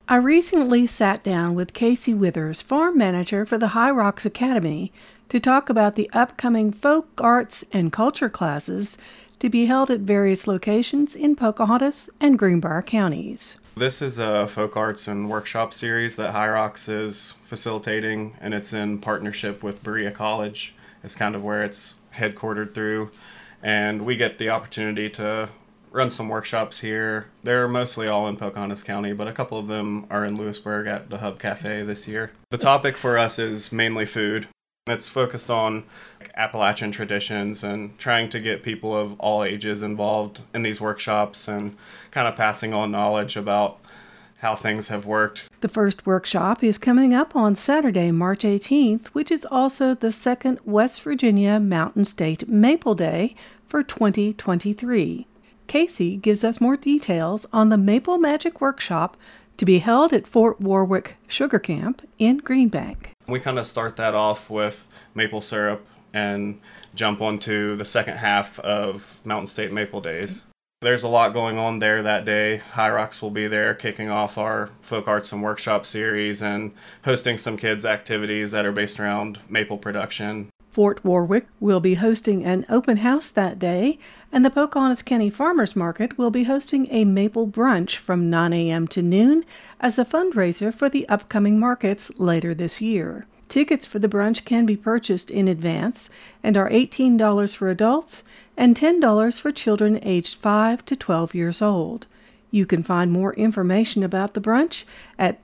I recently sat down with Casey Withers, farm manager for the High Rocks Academy, to talk about the upcoming folk arts and culture classes to be held at various locations in Pocahontas and Greenbrier counties. This is a folk arts and workshop series that High Rocks is facilitating, and it's in partnership with Berea College. It's kind of where it's headquartered through, and we get the opportunity to run some workshops here. They're mostly all in Pocahontas County, but a couple of them are in Lewisburg at the Hub Cafe this year. The topic for us is mainly food. It's focused on Appalachian traditions and trying to get people of all ages involved in these workshops and kind of passing on knowledge about how things have worked. The first workshop is coming up on Saturday, March 18th, which is also the second West Virginia Mountain State Maple Day for 2023. Casey gives us more details on the Maple Magic Workshop to be held at Fort Warwick Sugar Camp in Greenbank. We kind of start that off with maple syrup and jump onto the second half of Mountain State Maple Days. There's a lot going on there that day. High Rocks will be there kicking off our folk arts and workshop series and hosting some kids' activities that are based around maple production. Fort Warwick will be hosting an open house that day, and the Pocahontas County Farmers Market will be hosting a maple brunch from 9 a.m. to noon as a fundraiser for the upcoming markets later this year. Tickets for the brunch can be purchased in advance and are $18 for adults and $10 for children aged 5 to 12 years old. You can find more information about the brunch at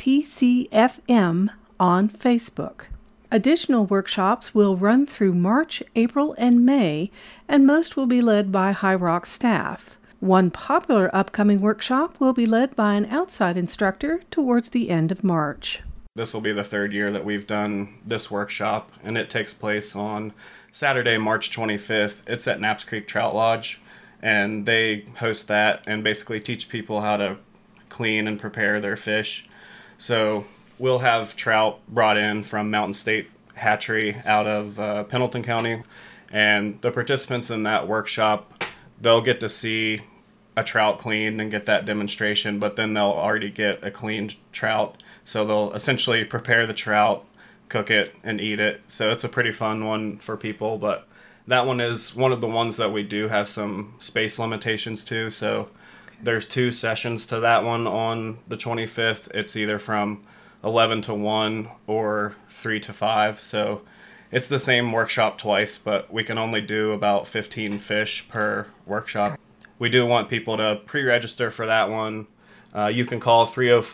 PCFM on Facebook. Additional workshops will run through March, April, and May, and most will be led by High Rocks staff. One popular upcoming workshop will be led by an outside instructor towards the end of March. This will be the third year that we've done this workshop, and it takes place on Saturday, March 25th. It's at Knaps Creek Trout Lodge, and they host that and basically teach people how to clean and prepare their fish. So we'll have trout brought in from Mountain State Hatchery out of Pendleton County, and the participants in that workshop, they'll get to see a trout cleaned and get that demonstration, but then they'll already get a cleaned trout. So they'll essentially prepare the trout, cook it, and eat it. So it's a pretty fun one for people, but that one is one of the ones that we do have some space limitations to. So there's 2 sessions to that one on the 25th. It's either from 11 to 1 or 3 to 5. So it's the same workshop twice, but we can only do about 15 fish per workshop. We do want people to pre-register for that one. You can call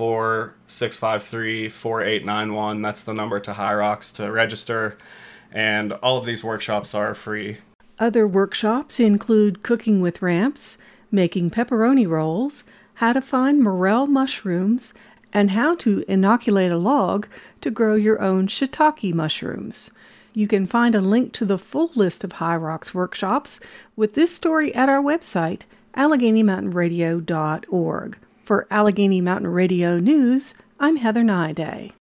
304-653-4891. That's the number to High Rocks to register. And all of these workshops are free. Other workshops include cooking with ramps, making pepperoni rolls, how to find morel mushrooms, and how to inoculate a log to grow your own shiitake mushrooms. You can find a link to the full list of High Rocks workshops with this story at our website, AlleghenyMountainRadio.org. For Allegheny Mountain Radio News, I'm Heather Naiday.